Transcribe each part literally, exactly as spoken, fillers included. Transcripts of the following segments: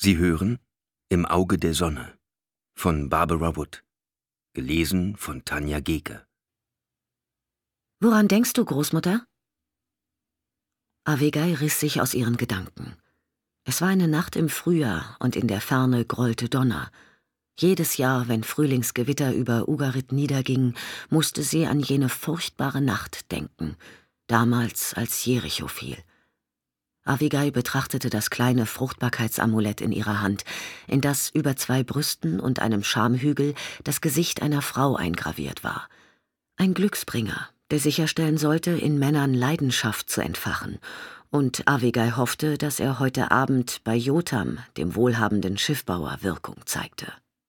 Sie hören »Im Auge der Sonne« von Barbara Wood, gelesen von Tanja Geke. »Woran denkst du, Großmutter?« Avigai riss sich aus ihren Gedanken. Es war eine Nacht im Frühjahr und in der Ferne grollte Donner. Jedes Jahr, wenn Frühlingsgewitter über Ugarit niedergingen, musste sie an jene furchtbare Nacht denken, damals als Jericho fiel. Avigai betrachtete das kleine Fruchtbarkeitsamulett in ihrer Hand, in das über zwei Brüsten und einem Schamhügel das Gesicht einer Frau eingraviert war. Ein Glücksbringer, der sicherstellen sollte, in Männern Leidenschaft zu entfachen, und Avigai hoffte, dass er heute Abend bei Jotam, dem wohlhabenden Schiffbauer, Wirkung zeigte.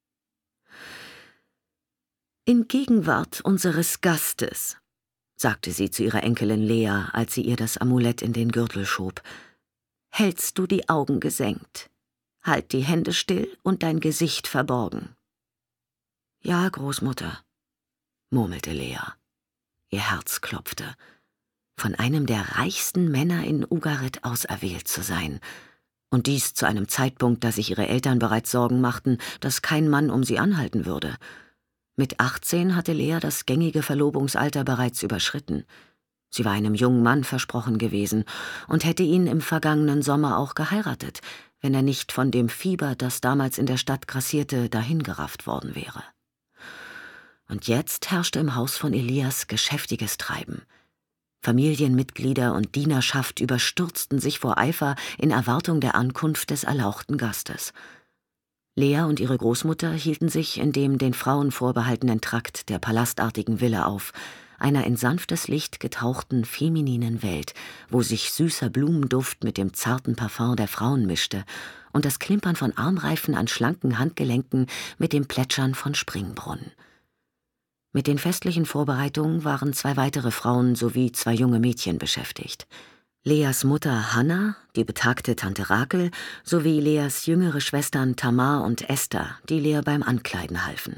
»In Gegenwart unseres Gastes«, sagte sie zu ihrer Enkelin Lea, als sie ihr das Amulett in den Gürtel schob, »hältst du die Augen gesenkt. Halt die Hände still und dein Gesicht verborgen.« »Ja, Großmutter«, murmelte Lea. Ihr Herz klopfte. Von einem der reichsten Männer in Ugarit auserwählt zu sein. Und dies zu einem Zeitpunkt, da sich ihre Eltern bereits Sorgen machten, dass kein Mann um sie anhalten würde. Mit achtzehn hatte Lea das gängige Verlobungsalter bereits überschritten. Sie war einem jungen Mann versprochen gewesen und hätte ihn im vergangenen Sommer auch geheiratet, wenn er nicht von dem Fieber, das damals in der Stadt grassierte, dahingerafft worden wäre. Und jetzt herrschte im Haus von Elias geschäftiges Treiben. Familienmitglieder und Dienerschaft überstürzten sich vor Eifer in Erwartung der Ankunft des erlauchten Gastes. Lea und ihre Großmutter hielten sich in dem den Frauen vorbehaltenen Trakt der palastartigen Villa auf, einer in sanftes Licht getauchten, femininen Welt, wo sich süßer Blumenduft mit dem zarten Parfum der Frauen mischte und das Klimpern von Armreifen an schlanken Handgelenken mit dem Plätschern von Springbrunnen. Mit den festlichen Vorbereitungen waren zwei weitere Frauen sowie zwei junge Mädchen beschäftigt. Leas Mutter Hannah, die betagte Tante Rakel, sowie Leas jüngere Schwestern Tamar und Esther, die Lea beim Ankleiden halfen.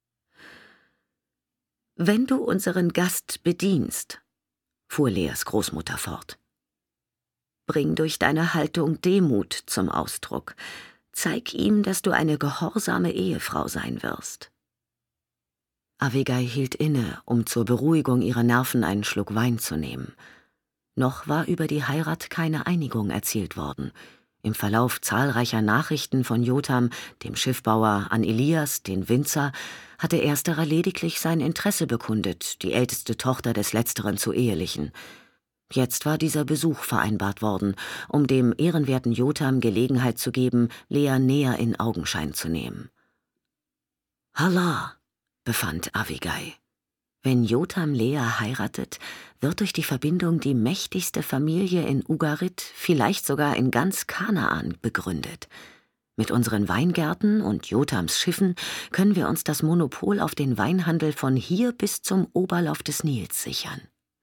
»Wenn du unseren Gast bedienst«, fuhr Leas Großmutter fort, »bring durch deine Haltung Demut zum Ausdruck. Zeig ihm, dass du eine gehorsame Ehefrau sein wirst.« Avigai hielt inne, um zur Beruhigung ihrer Nerven einen Schluck Wein zu nehmen. Noch war über die Heirat keine Einigung erzielt worden. Im Verlauf zahlreicher Nachrichten von Jotam, dem Schiffbauer, an Elias, den Winzer, hatte ersterer lediglich sein Interesse bekundet, die älteste Tochter des Letzteren zu ehelichen. Jetzt war dieser Besuch vereinbart worden, um dem ehrenwerten Jotam Gelegenheit zu geben, Lea näher in Augenschein zu nehmen. »Allah«, befand Avigai. Wenn Jotam Lea heiratet, wird durch die Verbindung die mächtigste Familie in Ugarit, vielleicht sogar in ganz Kanaan, begründet. Mit unseren Weingärten und Jotams Schiffen können wir uns das Monopol auf den Weinhandel von hier bis zum Oberlauf des Nils sichern.